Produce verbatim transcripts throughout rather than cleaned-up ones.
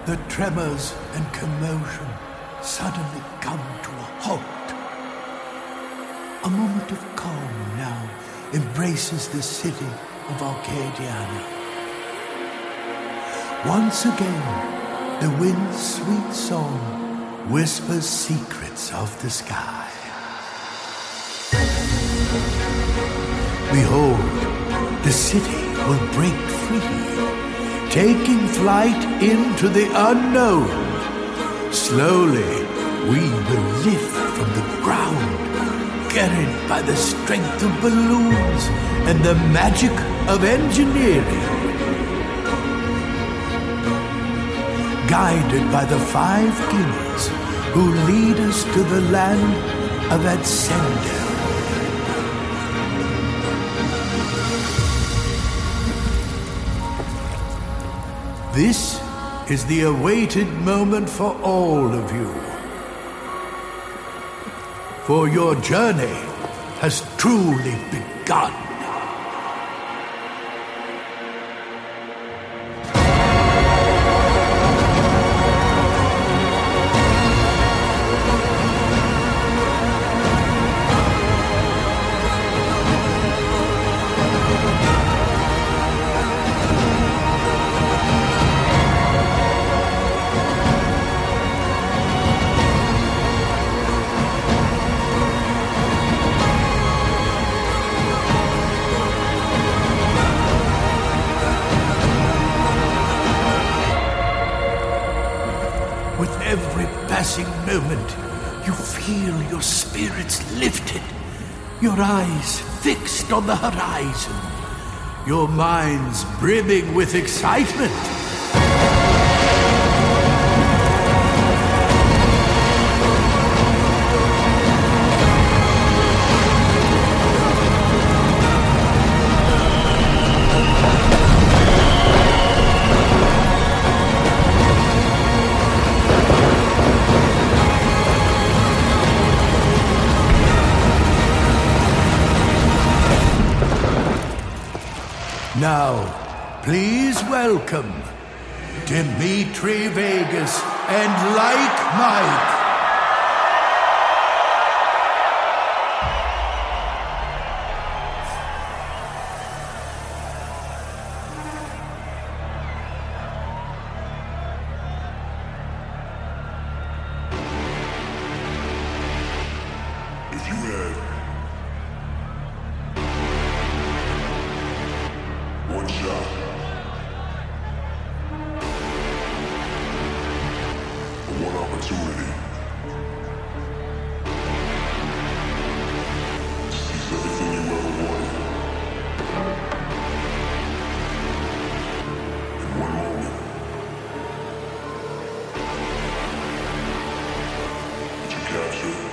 The tremors and commotion suddenly come to a halt. A moment of calm now embraces the city of Arcadiana. Once again, the wind's sweet song whispers secrets of the sky. Behold, the city will break free, taking flight into the unknown. Slowly, we will lift from the ground, carried by the strength of balloons and the magic of engineering. Guided by the five kings who lead us to the land of Ascendel. This is the awaited moment for all of you. For your journey has truly begun. Moment, you feel your spirits lifted, your eyes fixed on the horizon, your minds brimming with excitement. Now, please welcome Dimitri Vegas and Like Mike. If you had one shot, one opportunity to seize everything you ever wanted in one moment, would you capture it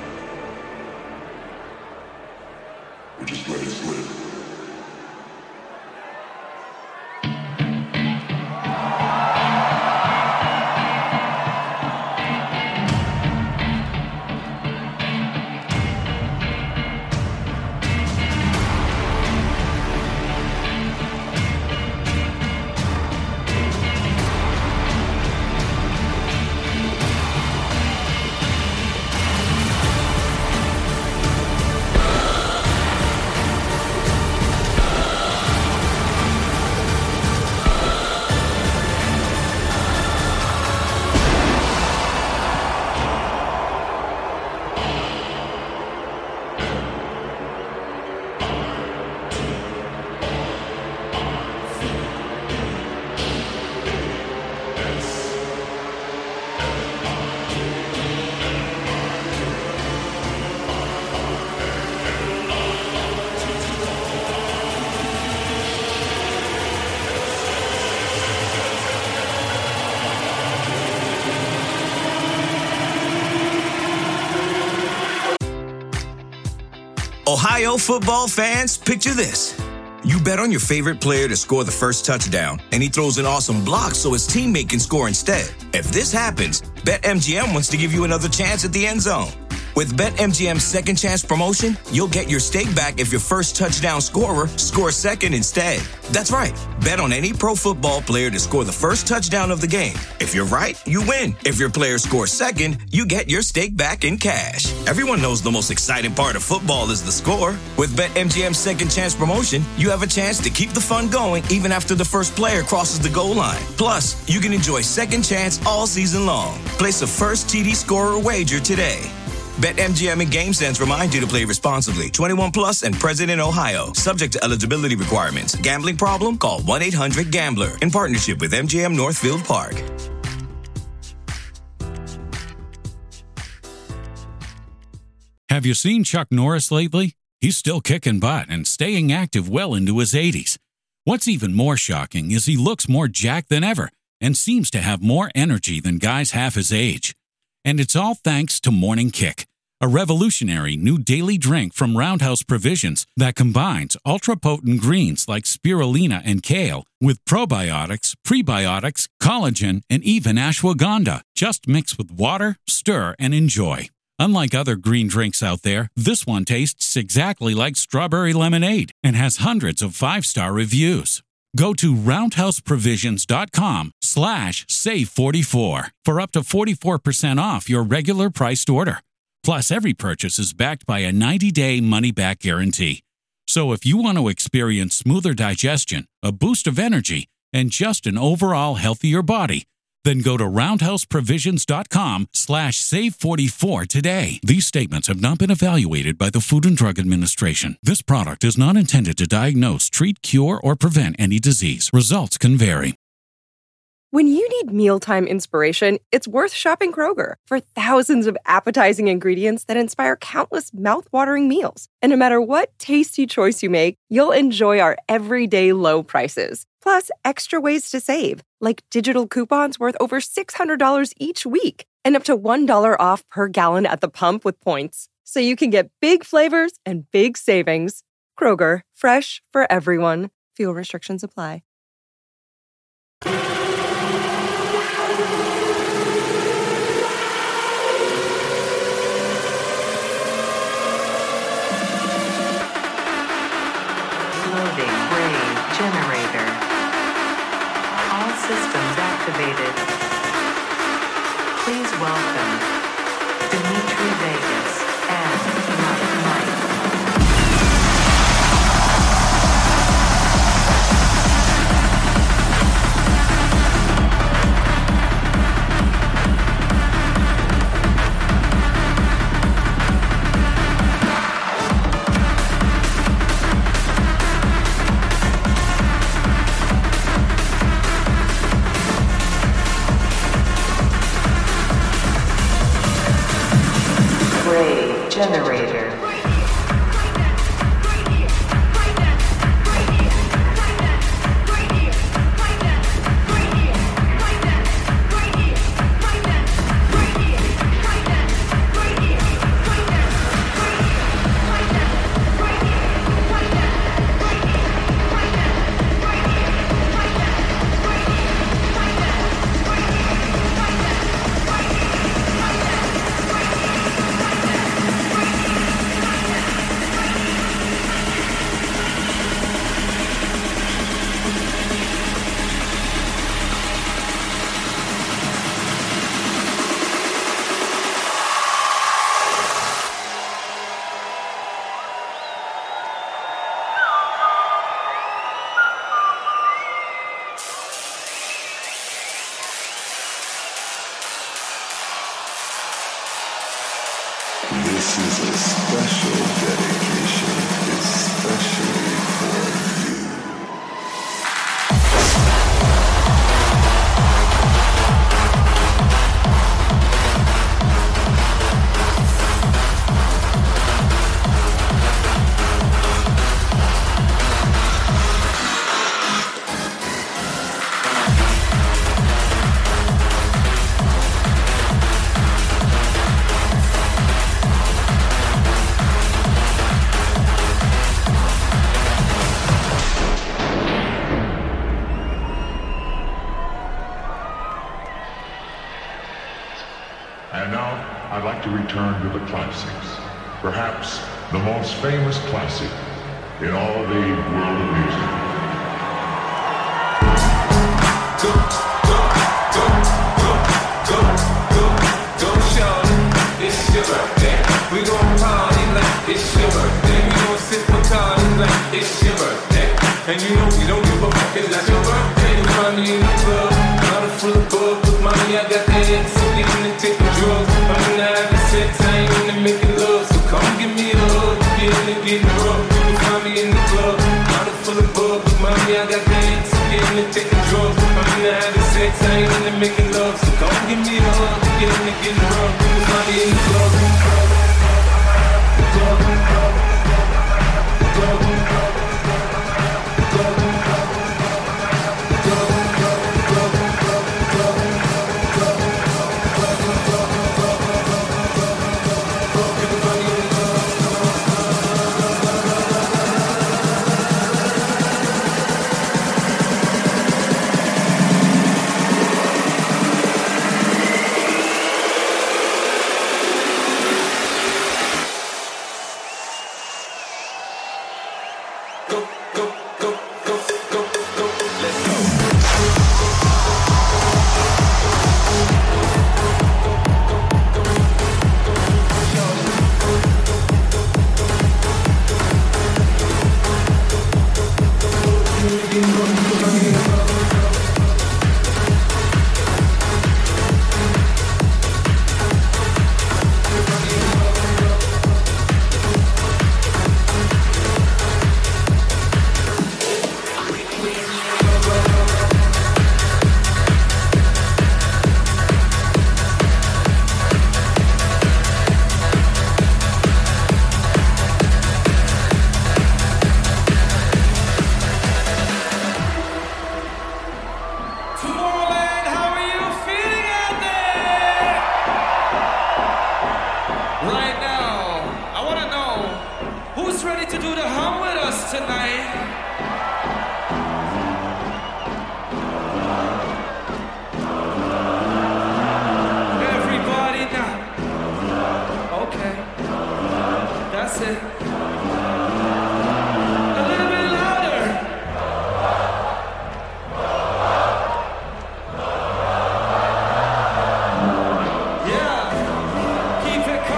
or just let it slip? Ohio football fans, picture this. You bet on your favorite player to score the first touchdown, and he throws an awesome block so his teammate can score instead. If this happens, BetMGM wants to give you another chance at the end zone. With BetMGM's Second Chance promotion, you'll get your stake back if your first touchdown scorer scores second instead. That's right. Bet on any pro football player to score the first touchdown of the game. If you're right, you win. If your player scores second, you get your stake back in cash. Everyone knows the most exciting part of football is the score. With BetMGM's Second Chance promotion, you have a chance to keep the fun going even after the first player crosses the goal line. Plus, you can enjoy Second Chance all season long. Place a first T D scorer wager today. BetMGM and GameSense remind you to play responsibly. twenty-one plus and present in Ohio. Subject to eligibility requirements. Gambling problem? Call one eight hundred gambler. In partnership with M G M Northfield Park. Have you seen Chuck Norris lately? He's still kicking butt and staying active well into his eighties. What's even more shocking is he looks more jacked than ever and seems to have more energy than guys half his age. And it's all thanks to Morning Kick, a revolutionary new daily drink from Roundhouse Provisions that combines ultra-potent greens like spirulina and kale with probiotics, prebiotics, collagen, and even ashwagandha. Just mix with water, stir, and enjoy. Unlike other green drinks out there, this one tastes exactly like strawberry lemonade and has hundreds of five-star reviews. Go to roundhouseprovisions.com slash save44 for up to forty-four percent off your regular priced order. Plus, every purchase is backed by a ninety-day money-back guarantee. So if you want to experience smoother digestion, a boost of energy, and just an overall healthier body, then go to roundhouseprovisions.com slash save44 today. These statements have not been evaluated by the Food and Drug Administration. This product is not intended to diagnose, treat, cure, or prevent any disease. Results can vary. When you need mealtime inspiration, it's worth shopping Kroger for thousands of appetizing ingredients that inspire countless mouth-watering meals. And no matter what tasty choice you make, you'll enjoy our everyday low prices. Plus, extra ways to save, like digital coupons worth over six hundred dollars each week and up to one dollar off per gallon at the pump with points. So you can get big flavors and big savings. Kroger, fresh for everyone. Fuel restrictions apply. Loading Ray generator. All systems activated. Please welcome Dimitri Vegas and Mike Mike. Generator. to return to the classics. Perhaps the most famous classic in all the world of music. Go, go, go, go, go, go, go, shawty, it's your birthday. We gon' party like it's your birthday. We gon' sip Bacardi like it's your birthday. And you know we don't give a fuck, it's not your birthday. You find me in the club, bottle full of bug. With mommy, I got that X, so get in and take the drugs. I'm into having sex, I ain't into making love. So come give me a hug, get in and get rough. You find me in the club, bottle full of bug. With mommy, I got that X, so get in and take the drugs. I'm into having sex, I ain't into making love. So come give me a hug, get in and get rough. You find me in the club, club, club, club, club, club.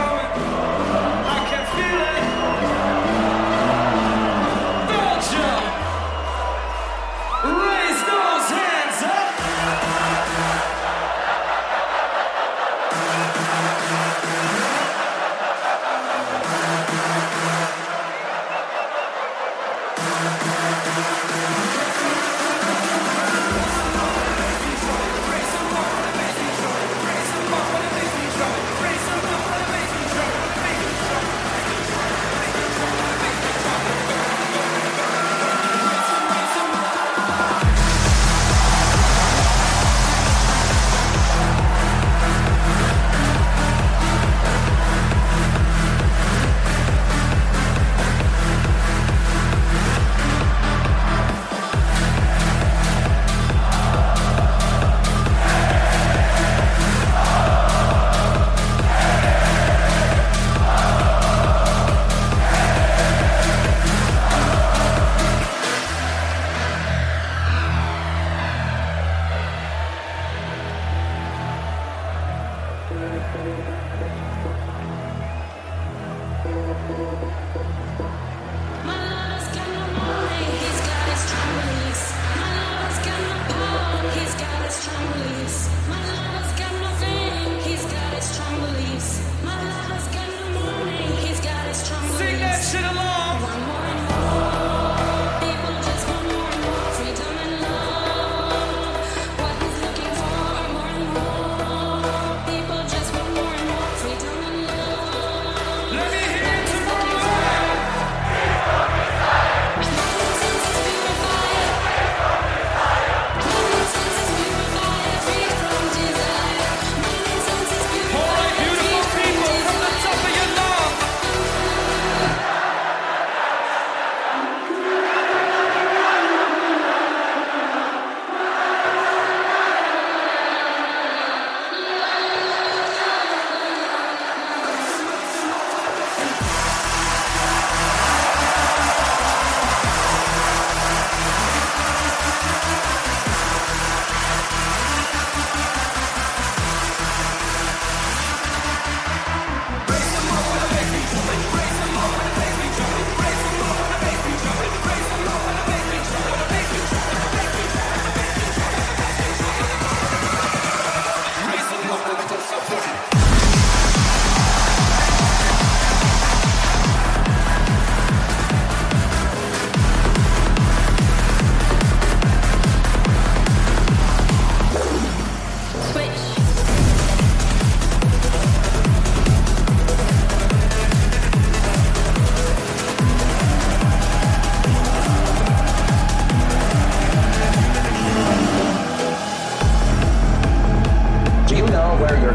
Belgium!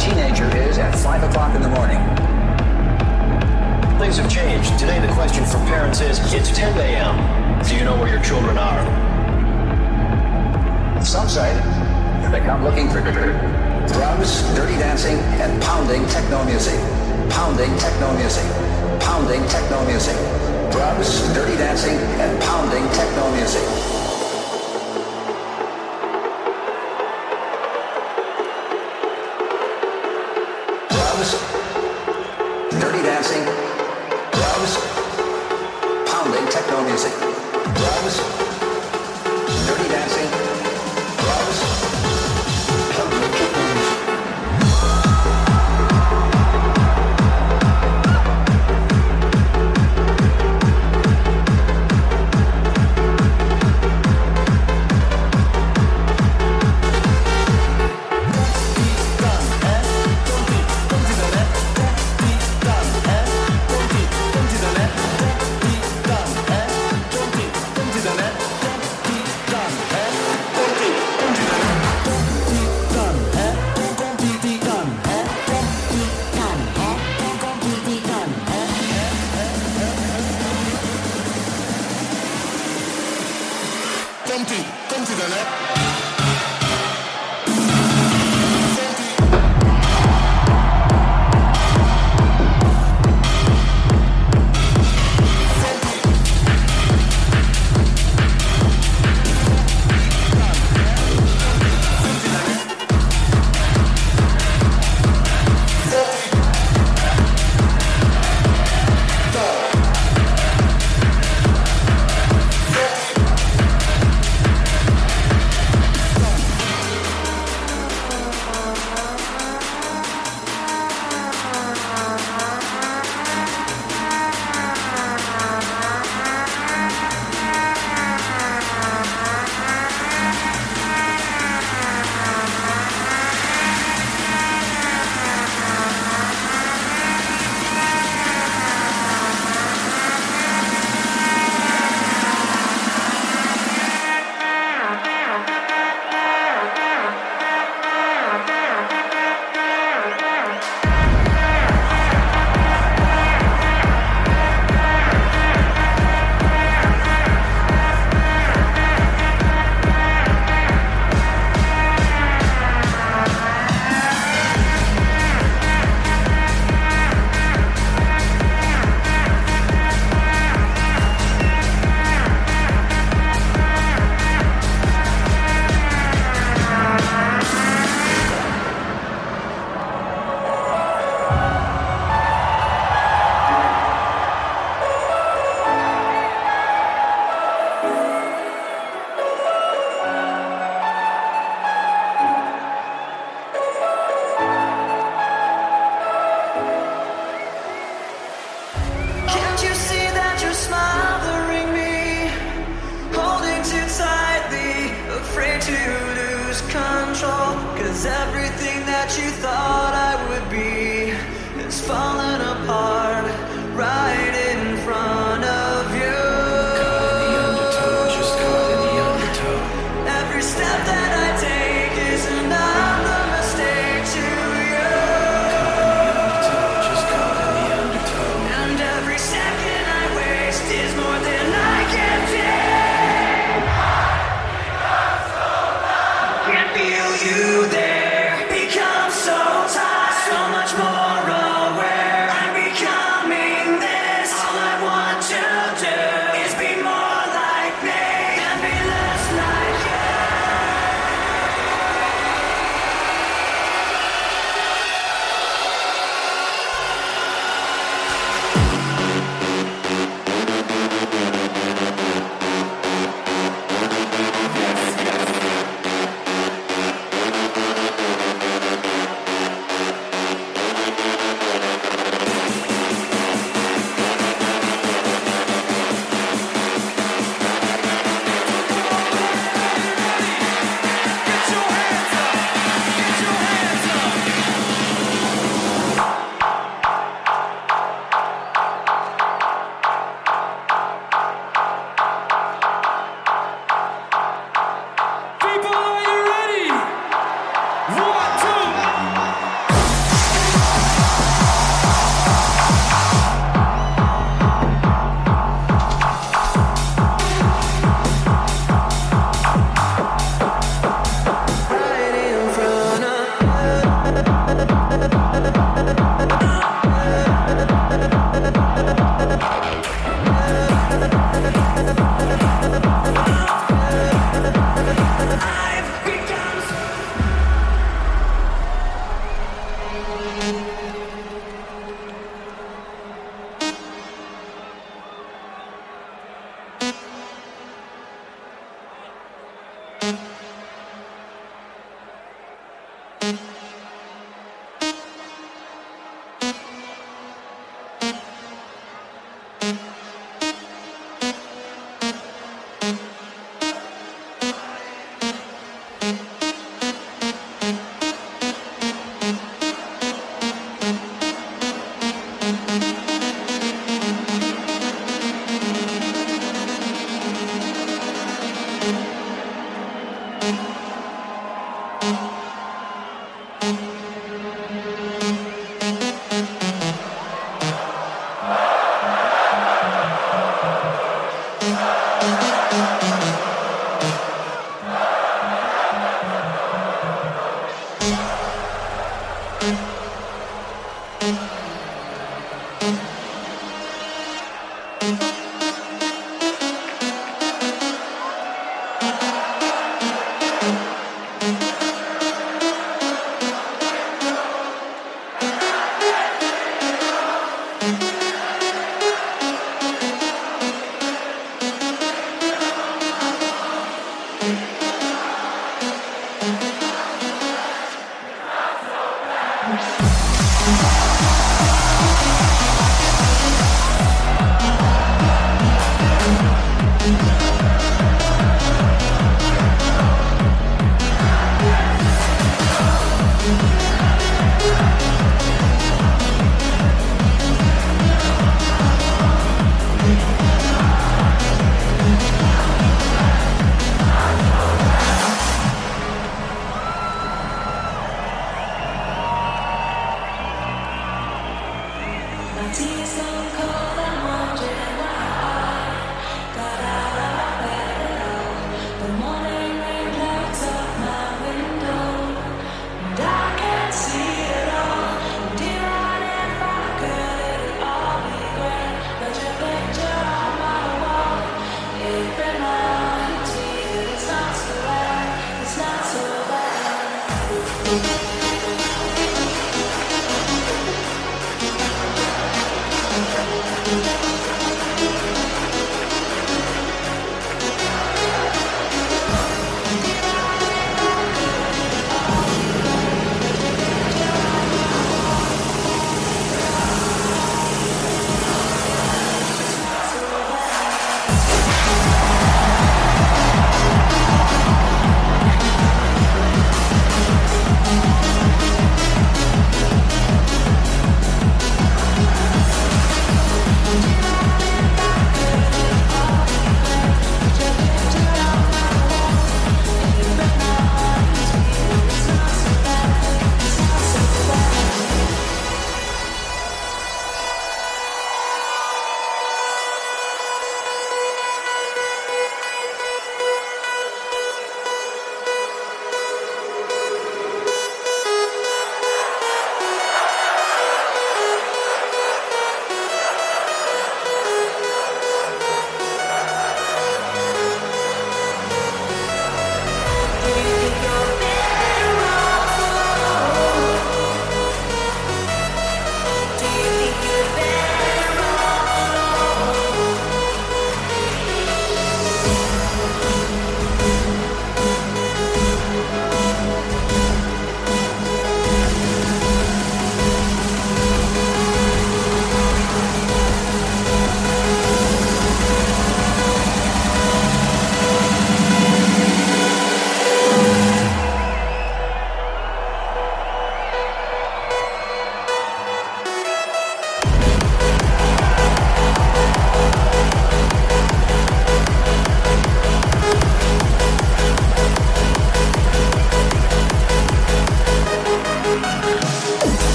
teenager is at five o'clock in the morning. Things have changed. Today the question for parents is, it's ten a.m. Do you know where your children are? Some say they come looking for drugs, dirty dancing, and pounding techno music. Pounding techno music. Pounding techno music. Drugs, dirty dancing, and pounding techno music. Drugs, dirty dancing, drugs, pounding techno music. Drugs, dirty dancing, drugs, pounding techno music. You there become so tired, so much more aware.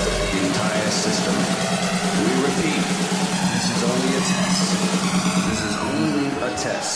the entire system. We repeat, this is only a test. This is only a test.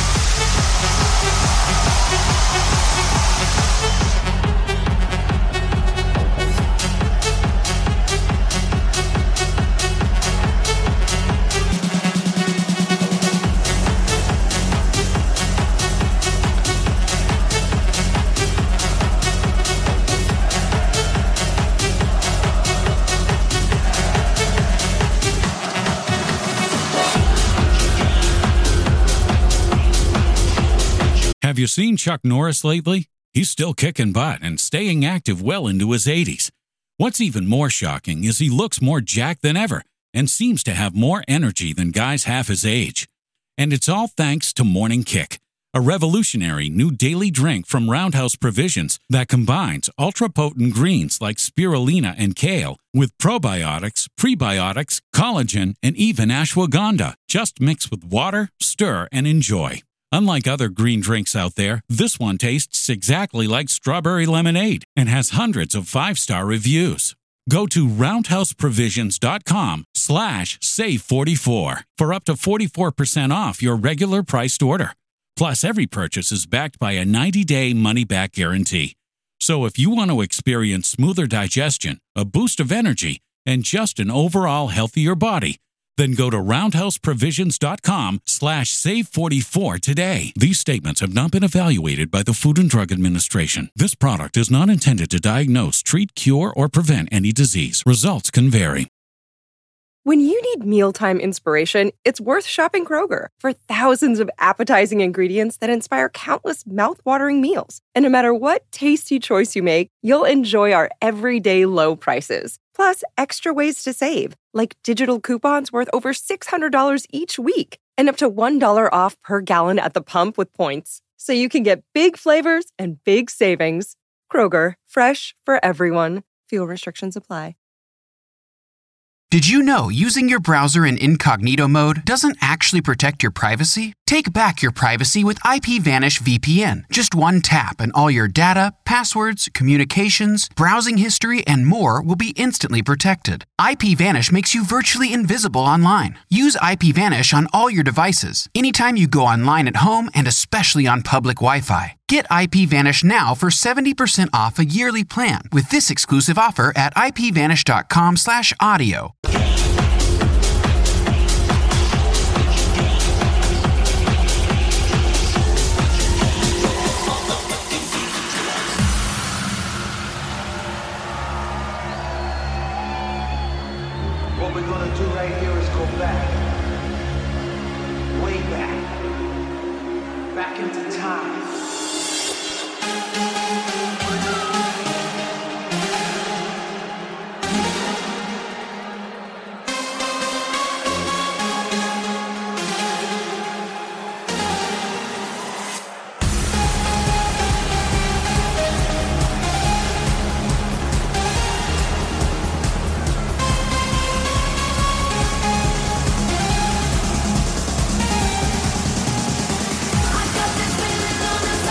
Have you seen Chuck Norris lately? He's still kicking butt and staying active well into his eighties. What's even more shocking is he looks more jacked than ever and seems to have more energy than guys half his age. And it's all thanks to Morning Kick, a revolutionary new daily drink from Roundhouse Provisions that combines ultra-potent greens like spirulina and kale with probiotics, prebiotics, collagen, and even ashwagandha. Just mix with water, stir, and enjoy. Unlike other green drinks out there, this one tastes exactly like strawberry lemonade and has hundreds of five-star reviews. Go to roundhouseprovisions.com slash save44 for up to forty-four percent off your regular priced order. Plus, every purchase is backed by a ninety-day money-back guarantee. So if you want to experience smoother digestion, a boost of energy, and just an overall healthier body, then go to roundhouseprovisions.com slash save44 today. These statements have not been evaluated by the Food and Drug Administration. This product is not intended to diagnose, treat, cure, or prevent any disease. Results can vary. When you need mealtime inspiration, it's worth shopping Kroger for thousands of appetizing ingredients that inspire countless mouth-watering meals. And no matter what tasty choice you make, you'll enjoy our everyday low prices. Plus, extra ways to save, like digital coupons worth over six hundred dollars each week and up to one dollar off per gallon at the pump with points. So you can get big flavors and big savings. Kroger, fresh for everyone. Fuel restrictions apply. Did you know using your browser in incognito mode doesn't actually protect your privacy? Take back your privacy with IPVanish V P N. Just one tap and all your data, passwords, communications, browsing history, and more will be instantly protected. IPVanish makes you virtually invisible online. Use IPVanish on all your devices, anytime you go online at home and especially on public Wi-Fi. Get IPVanish now for seventy percent off a yearly plan with this exclusive offer at ipvanish.com slash audio. What we're gonna do right here is go back. Way back. Back into time. I got this feeling on the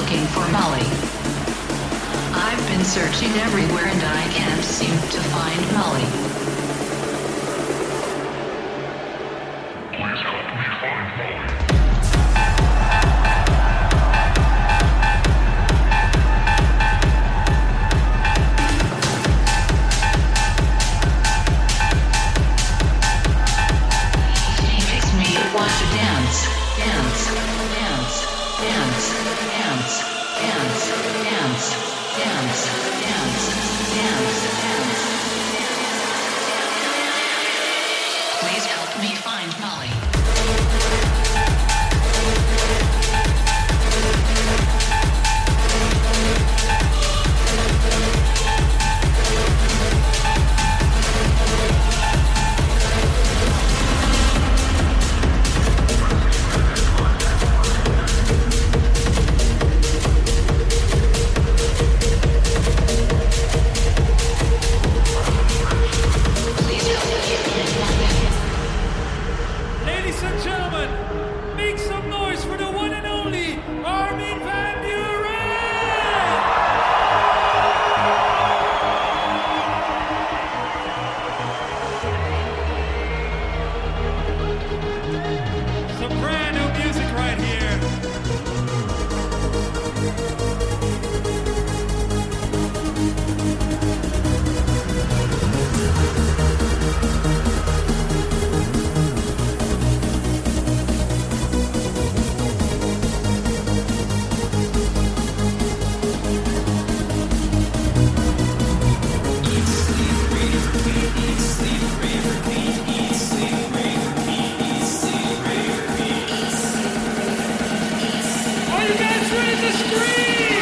looking for Molly. I've been searching everywhere and I can't seem to find Molly. Please help me find Molly. Want to dance, dance, dance, dance, dance, dance, dance, dance, dance, dance, dance. Please help me find Molly. Ladies and gentlemen, make some noise for the one and only Armin van Buren! Some brand new music right here. Are you guys ready to scream?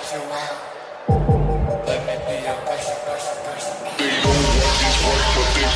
They don't want this work, but they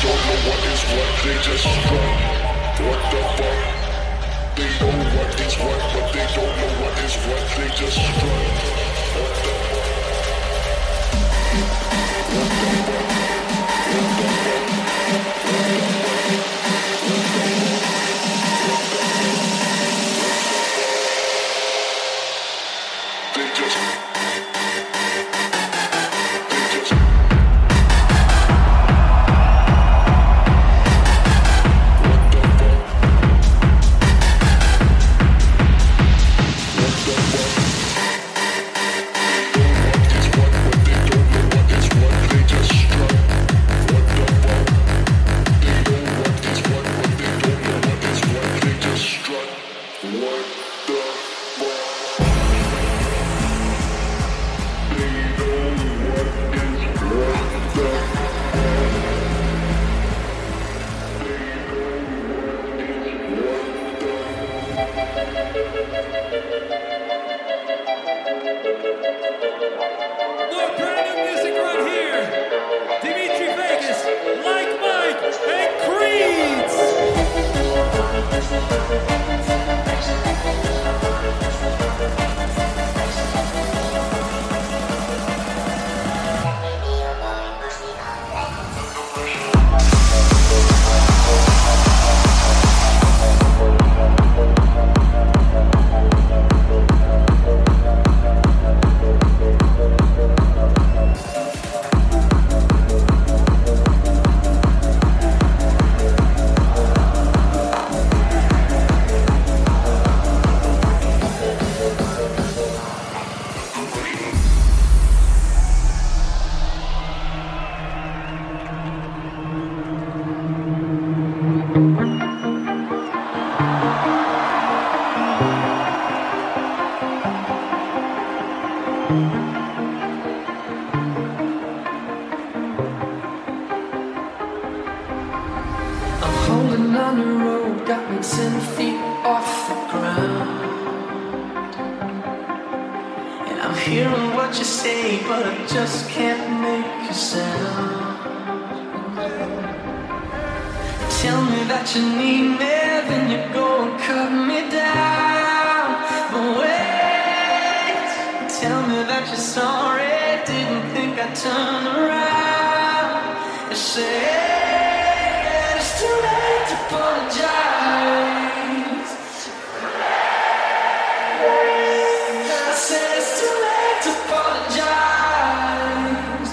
got me ten feet off the ground. And I'm hearing what you say, but I just can't make a sound. Tell me that you need me, then you go and cut me down. But wait, tell me that you're sorry, didn't think I'd turn around and say it's too late to apologize. I said it's too late to apologize.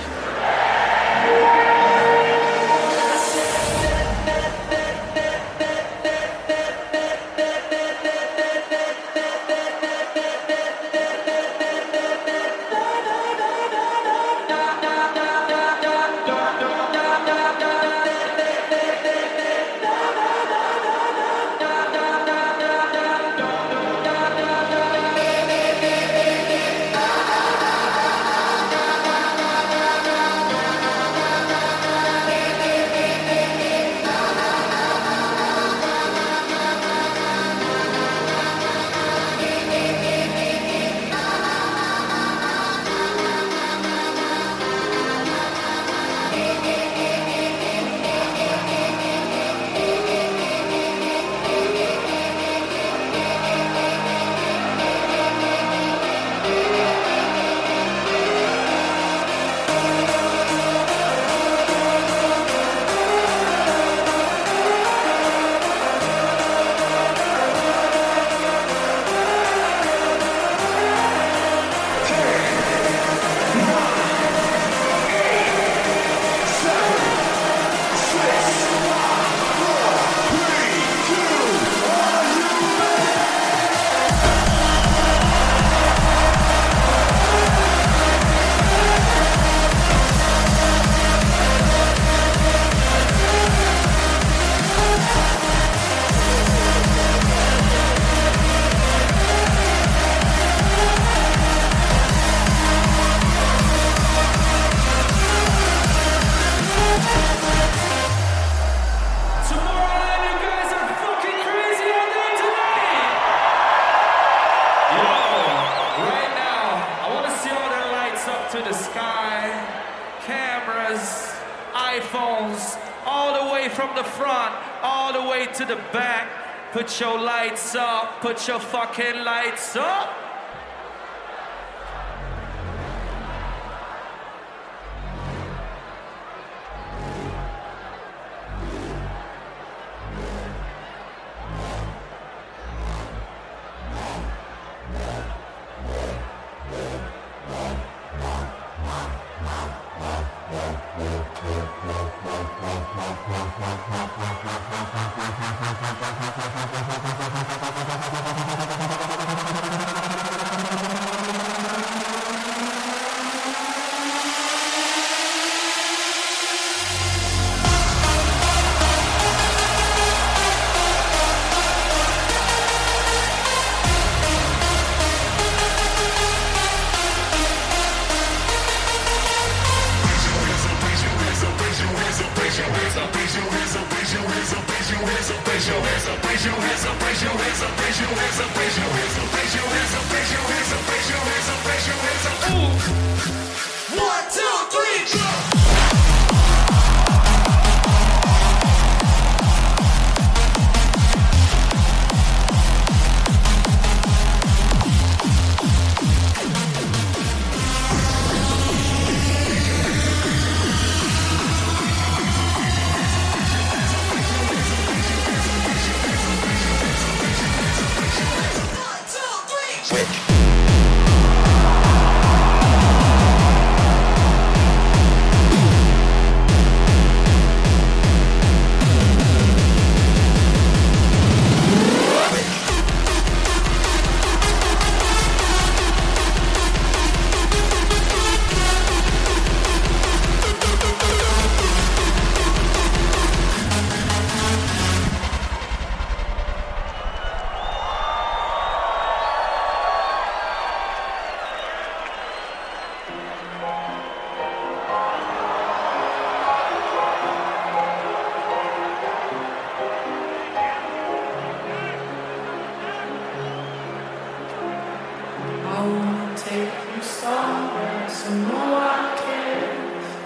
Put your lights up, put your fucking lights up.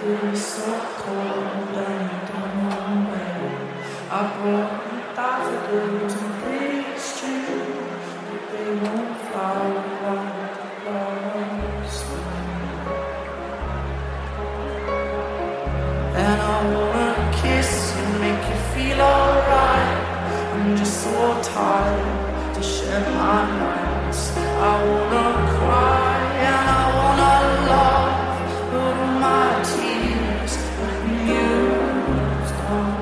It's so cold and you don't know where. I brought daffodils and pretty street, but they won't flower like the flowers. And I wanna kiss you, make you feel alright. I'm just so tired to share my nights. I wanna cry and I wanna love, but all my tears have been used up.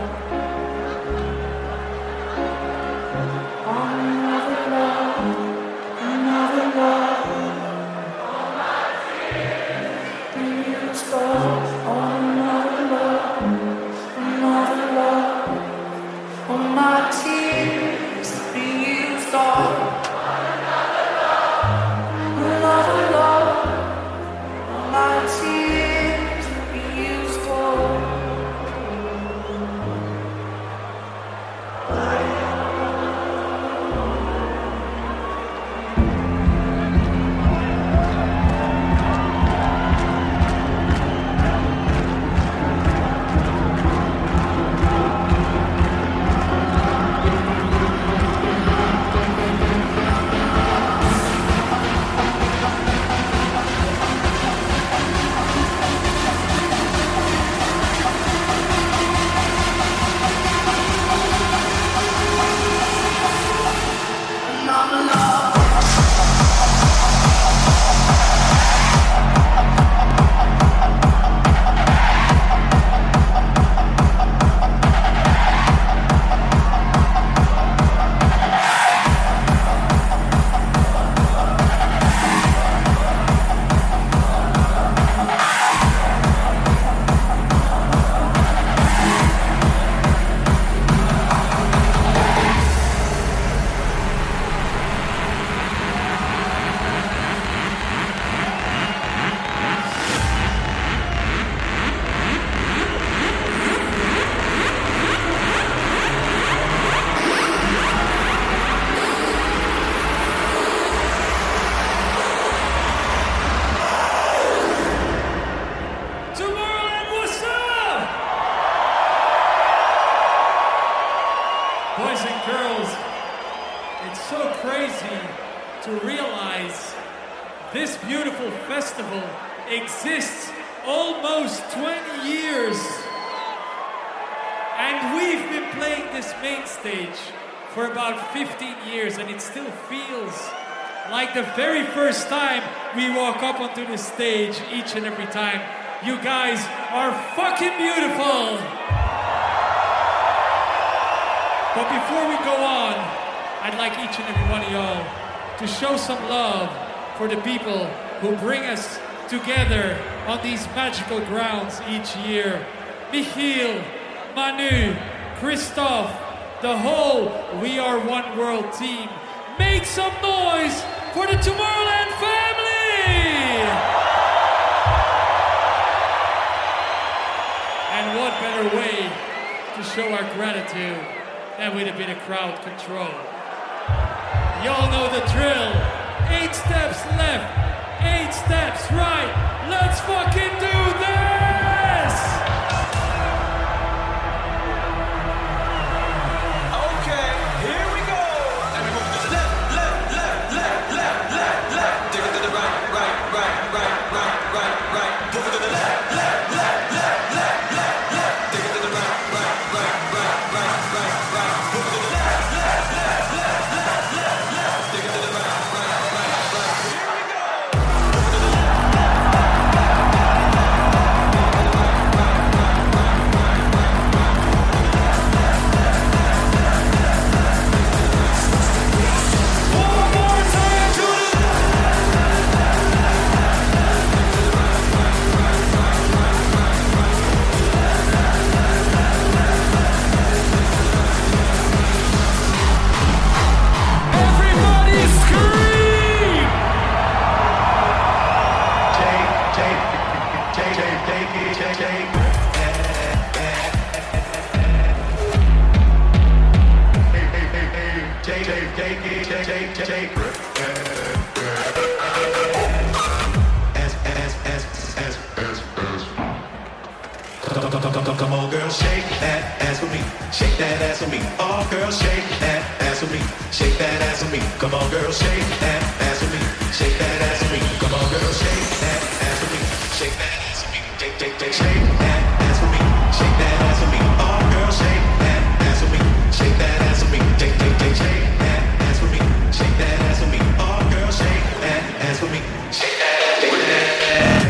Another love, another love. All my tears have been used up. Another love, another love. All my tears have been used up. Another love, all my tears have been used up. Tomorrowland, what's up? Boys and girls, it's so crazy to realize this beautiful festival exists almost twenty years. And we've been playing this main stage for about fifteen years, and it still feels like the very first time we walk up onto the stage each and every time. You guys are fucking beautiful! But before we go on, I'd like each and every one of y'all to show some love for the people who bring us together on these magical grounds each year. Michiel, Manu, Christoph, the whole We Are One World team. Make some noise for the Tomorrowland family! And what better way to show our gratitude than with a bit of crowd control. Y'all know the drill. Eight steps left, eight steps right. Let's fucking do this! Okay, here we go. And we move to the left, left, left, left, left, left, left. Take it to the right, right, right, right, right, right, right. Move it to the left, left, left, left, left, left, left. Take it to the right, right, right, right, right, right, right. Move it to the left, left, left, left, left, left, left. Take it to the right, right, right, right. Here we go. Move it to the Come on, girl, shake that ass for me. Shake that ass for me. Oh, girl, shake that ass for me. Shake that ass for me. Come on, girl, shake that ass for me. Shake that ass for me. Come on, girl, shake that ass for me. Shake that ass for me. Shake, shake, shake, shake that ass for me. Shake that ass for me. Oh, girl, shake that ass for me. Shake that ass for me. Shake, shake, shake, shake that ass for me. Shake that ass for me. Oh, girl, shake that ass for me. Shake that, shake that.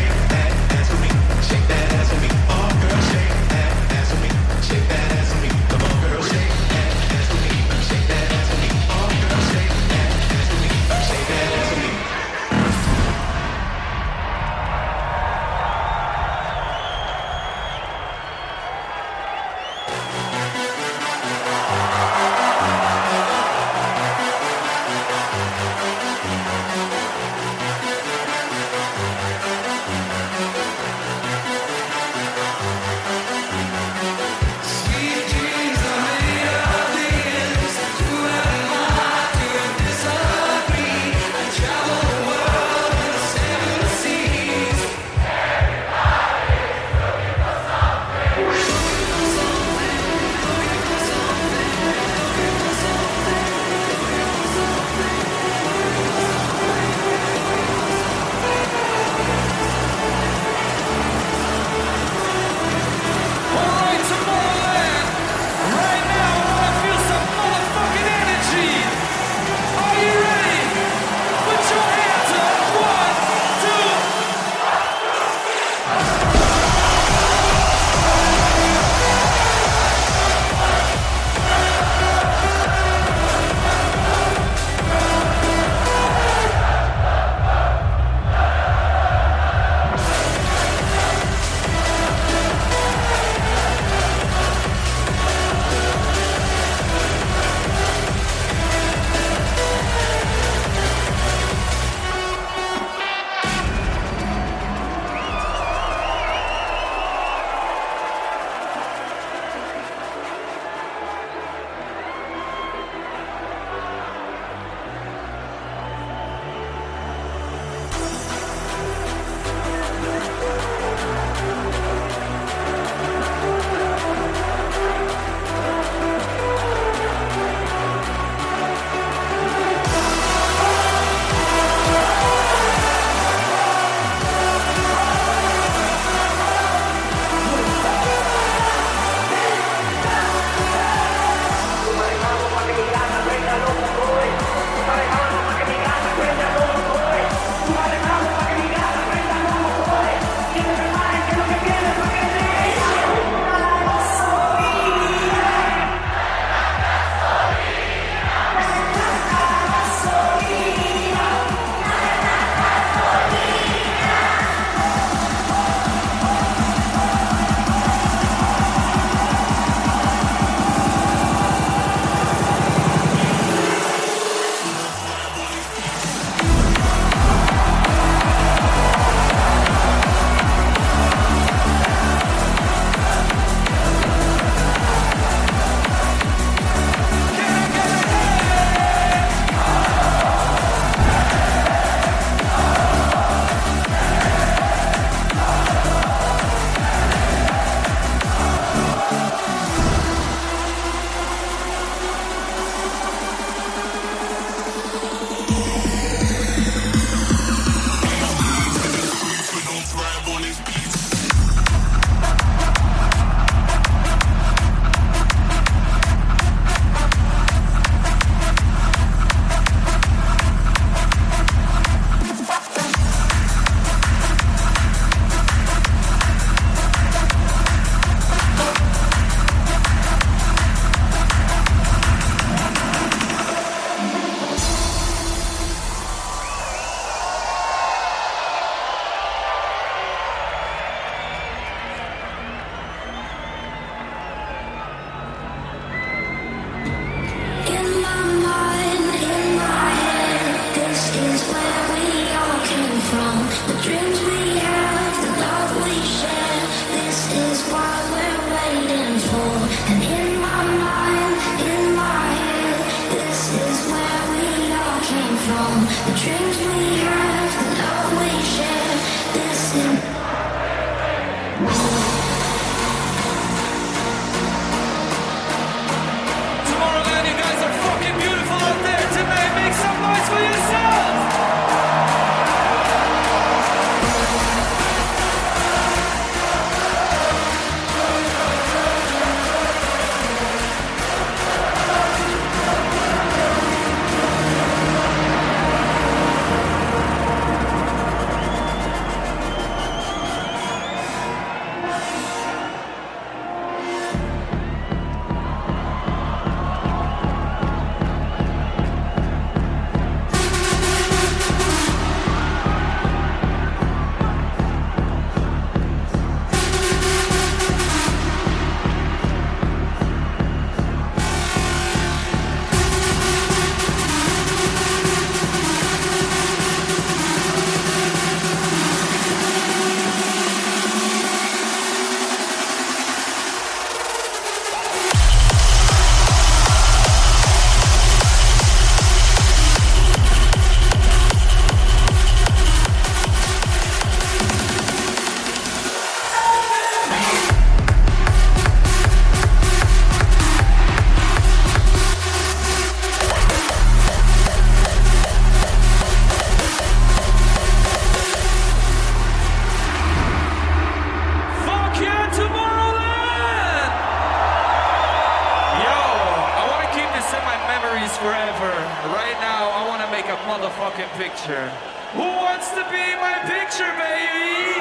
a motherfucking picture. Who wants to be my picture, baby?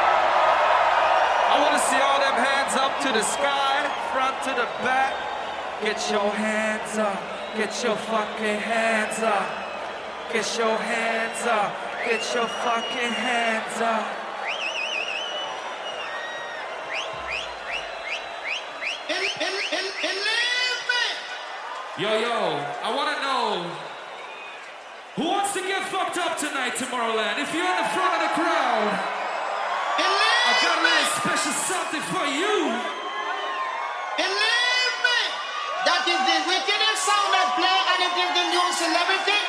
I want to see all them hands up to the sky, front to the back. Get your hands up, get your fucking hands up. Get your hands up, get your fucking hands up. In, in, in, in Yo, yo, I want to know who wants to get fucked up tonight, Tomorrowland? If you're in the front of the crowd, I got a little special something for you. Believe me, that is the wickedest sound that play and it is the new celebrity.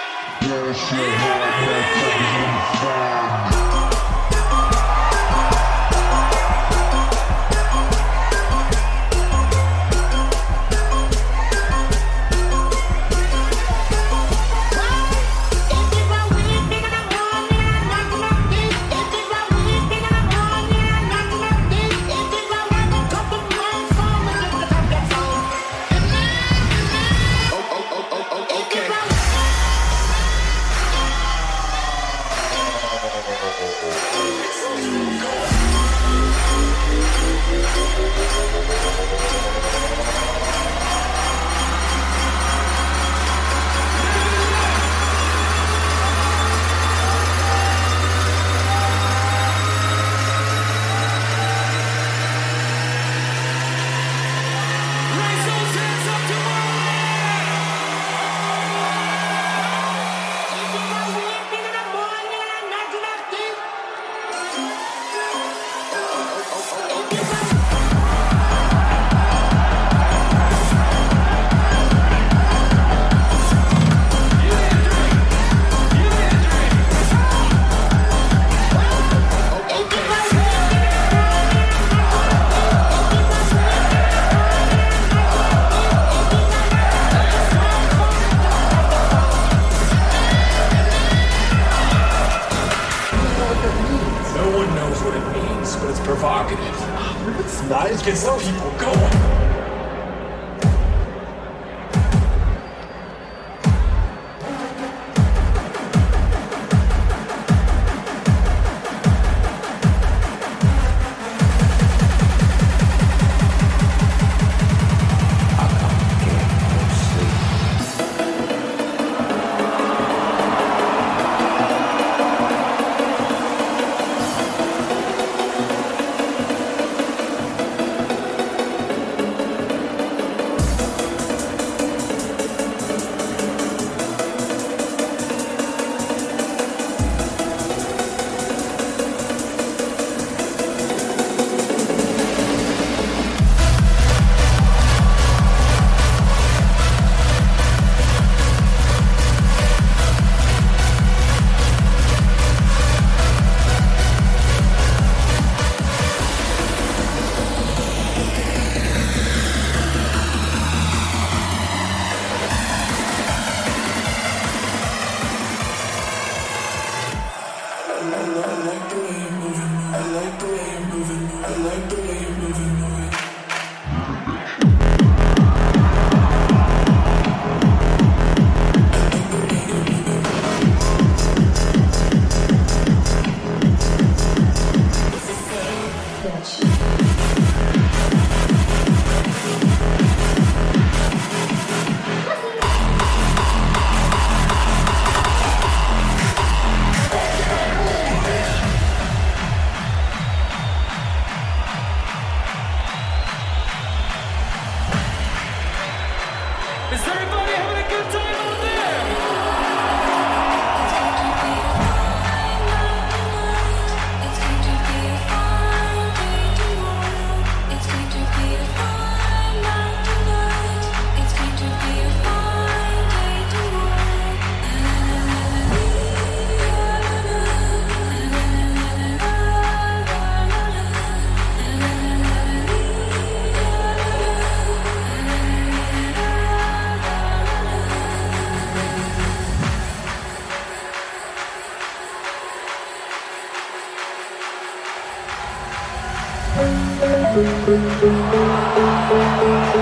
Get some people going.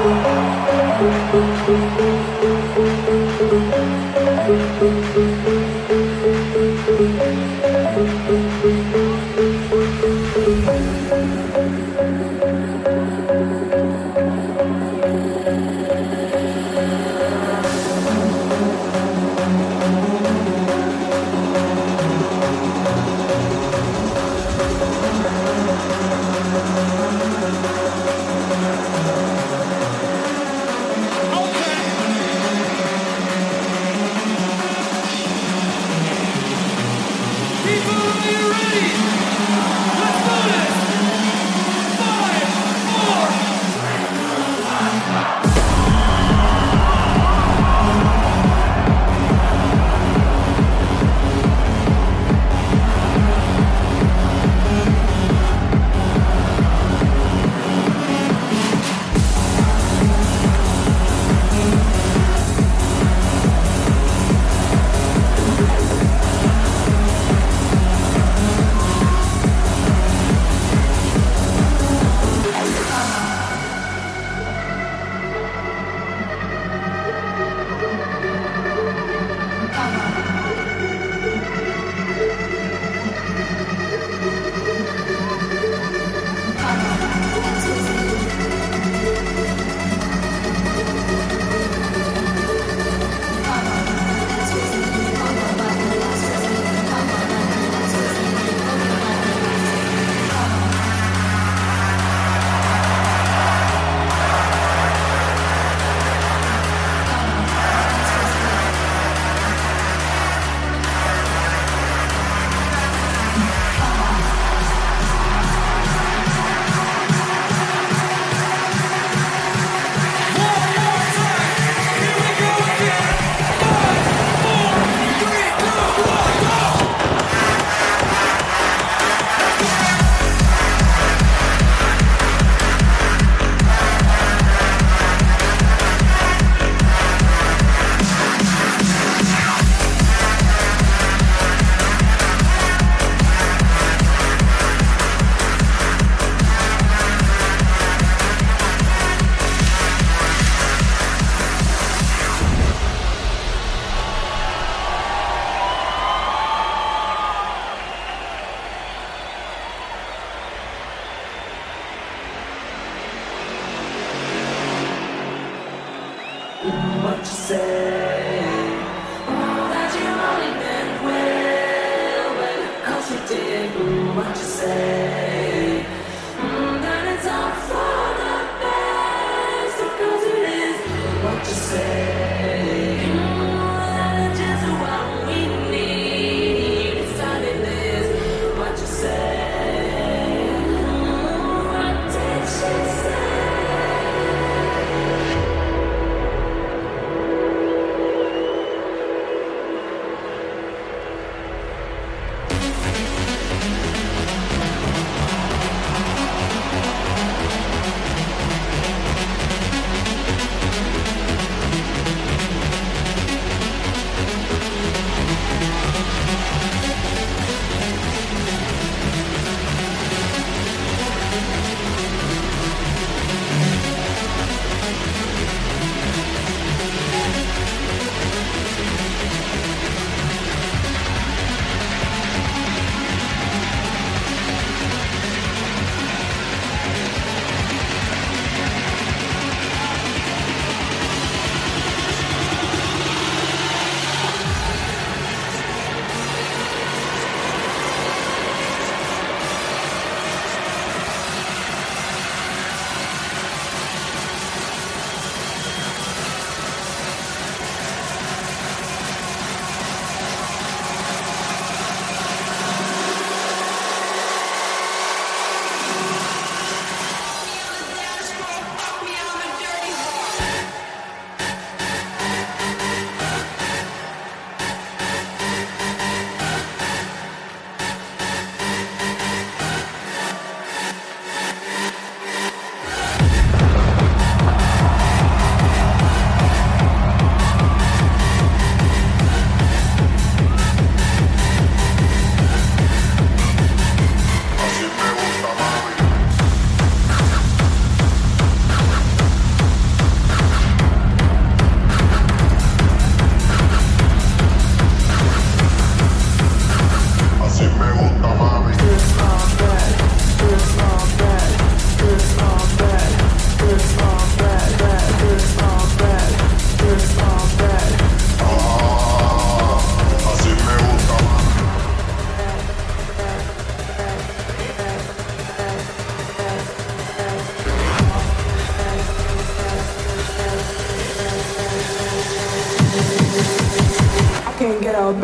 Thank you. What you say? Oh, that you only meant well, well, cause you did. Mm, what you say? Mm, that it's all for the best, because it is. Mm, what you say? Mm, that it's just what we need. It's starting this. What you say? Mm, what did she say?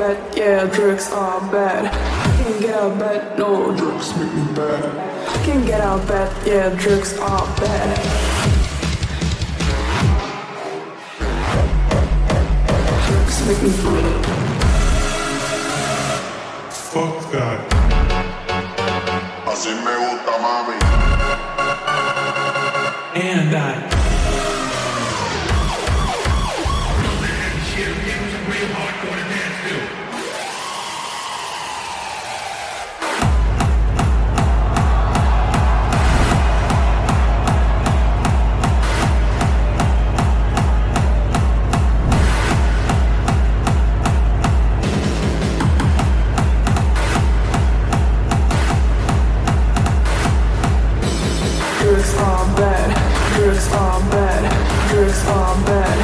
bed, yeah, drugs are bad. I can't get out of bed, no, drugs make me bad. I can't get out of bed, yeah, drugs are bad. Drugs make me bad. Fuck that. Así me gusta, mami. And I. Drugs are bad. Drugs are bad. Drugs are bad.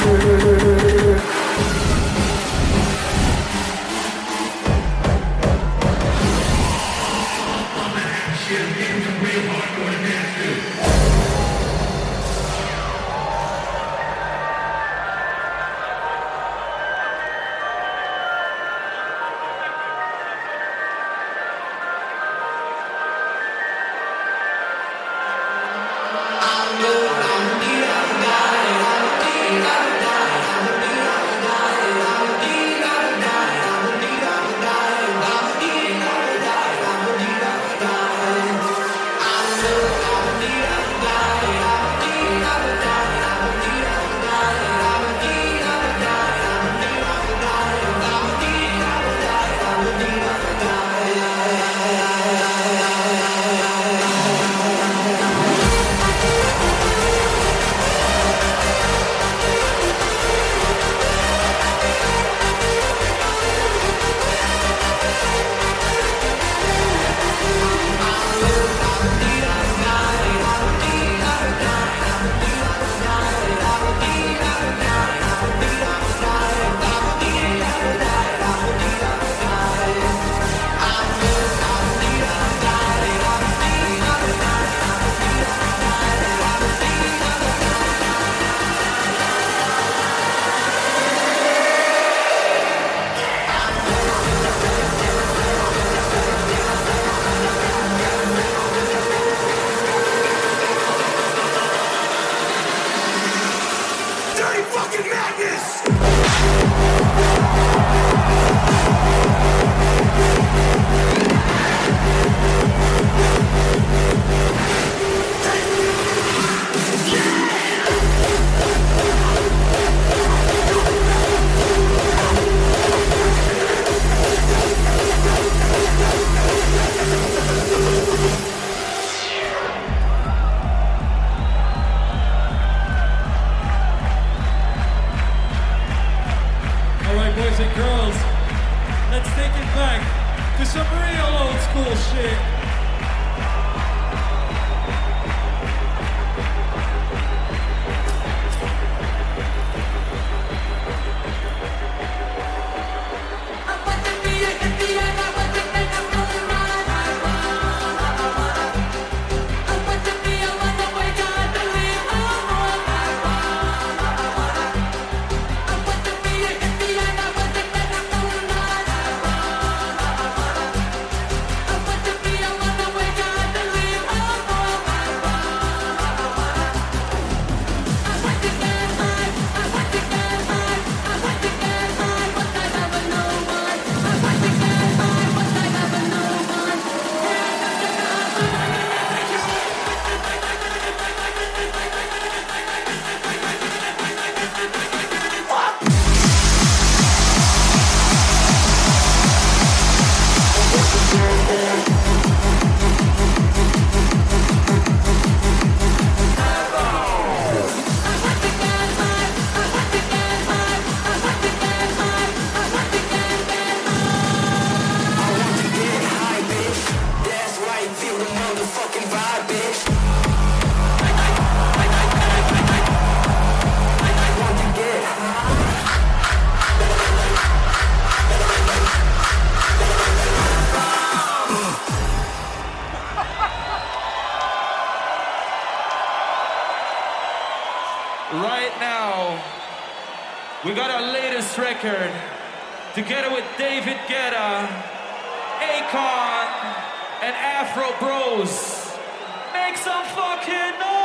Boys and girls, let's take it back to some real old school shit. Right now, we got our latest record together with David Guetta, Akon, and Afro Bros. Make some fucking noise!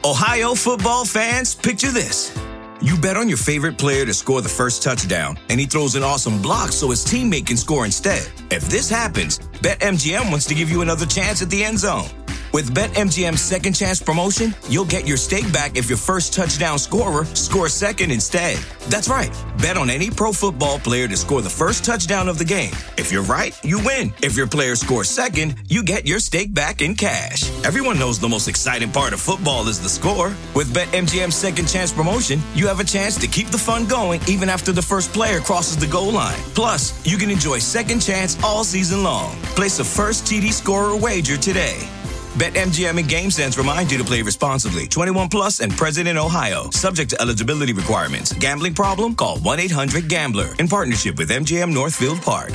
Ohio football fans, picture this. You bet on your favorite player to score the first touchdown, and he throws an awesome block so his teammate can score instead. If this happens, BetMGM wants to give you another chance at the end zone. With BetMGM's Second Chance promotion, you'll get your stake back if your first touchdown scorer scores second instead. That's right. Bet on any pro football player to score the first touchdown of the game. If you're right, you win. If your player scores second, you get your stake back in cash. Everyone knows the most exciting part of football is the score. With BetMGM's Second Chance promotion, you have a chance to keep the fun going even after the first player crosses the goal line. Plus, you can enjoy Second Chance all season long. Place a first T D scorer wager today. BetMGM and GameSense remind you to play responsibly. twenty-one plus and present in Ohio. Subject to eligibility requirements. Gambling problem? Call one eight hundred gambler. In partnership with M G M Northfield Park.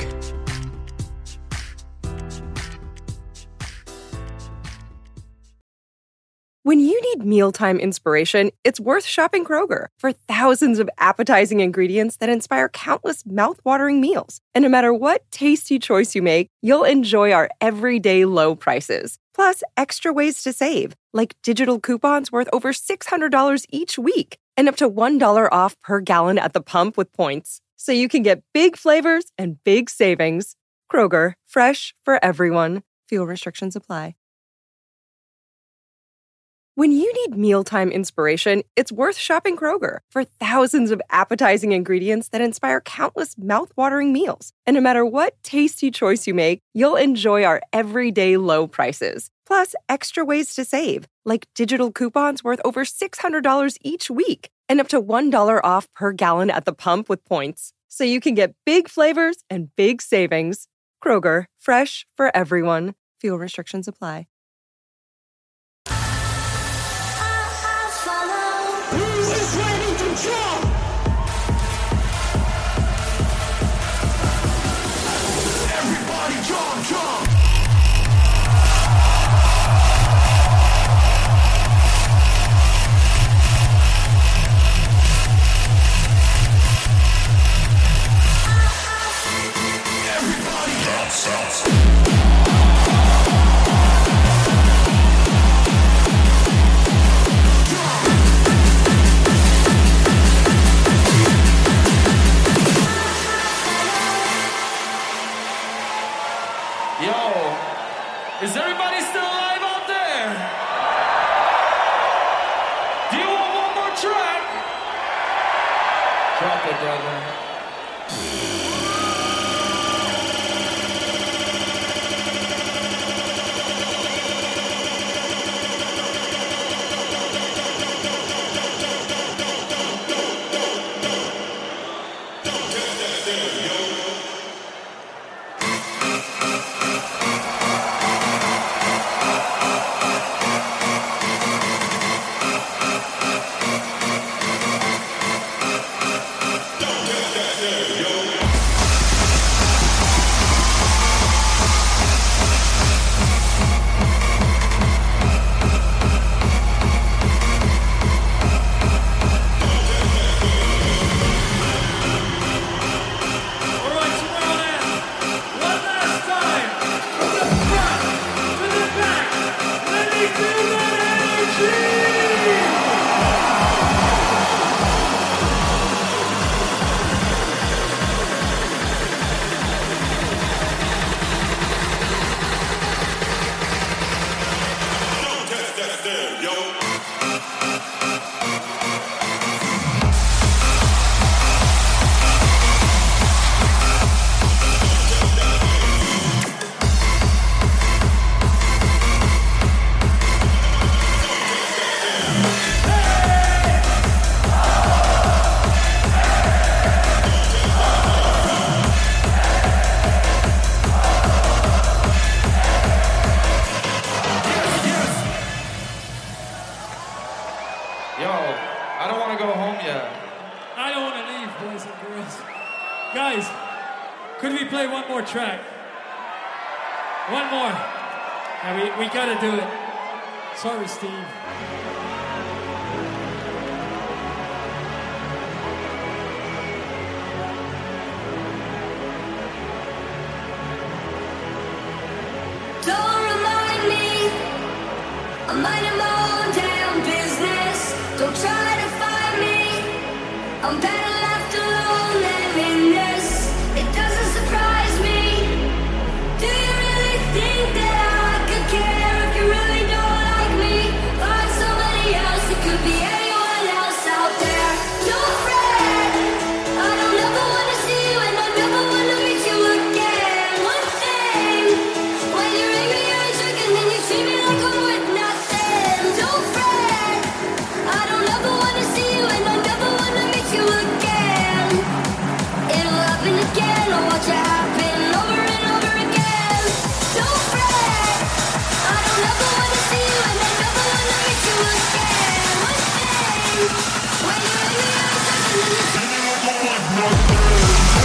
When you need mealtime inspiration, it's worth shopping Kroger. For thousands of appetizing ingredients that inspire countless mouth-watering meals. And no matter what tasty choice you make, you'll enjoy our everyday low prices. Plus, extra ways to save, like digital coupons worth over six hundred dollars each week and up to one dollar off per gallon at the pump with points. So you can get big flavors and big savings. Kroger, fresh for everyone. Fuel restrictions apply. When you need mealtime inspiration, it's worth shopping Kroger. For thousands of appetizing ingredients that inspire countless mouth-watering meals. And no matter what tasty choice you make, you'll enjoy our everyday low prices. Plus, extra ways to save, like digital coupons worth over six hundred dollars each week and up to one dollar off per gallon at the pump with points. So you can get big flavors and big savings. Kroger, fresh for everyone. Fuel restrictions apply. Who's ready to jump? Everybody jump, jump! Everybody jump, jump! Is everybody still alive out there? Do you want one more track? Drop it, brother. Guys, could we play one more track? One more. Yeah, we, we gotta do it. Sorry, Steve. Don't remind me, I'm minding my own damn business. I'm better left alone than in this. It doesn't surprise me. Do you really think that I could care if you really don't like me? Find somebody else, it could be anyone else out there. Don't fret, I don't ever wanna see you and I never wanna meet you again. One thing, when you're angry or you're drinking, then you treat me like I'm worth nothing. Don't fret, I don't ever wanna see you and I never wanna meet you again. It'll happen again, I'll watch it happen over and over again. Don't fret, I don't ever wanna see you and I never wanna meet you again. One thing, when you're angry or you're drinking, then you treat me like I'm worth nothing.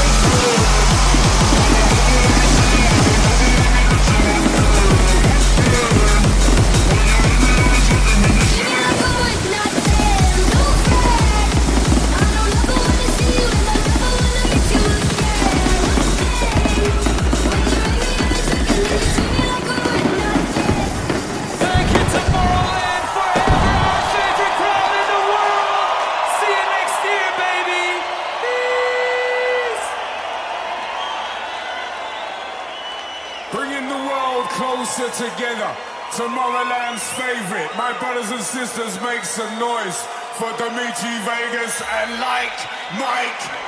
Thank you, Tomorrowland, forever our favorite crowd in the world. See you next year, baby. Peace. Bringing the world closer together. Tomorrowland's favorite. My brothers and sisters, make some noise for Dimitri Vegas and Like Mike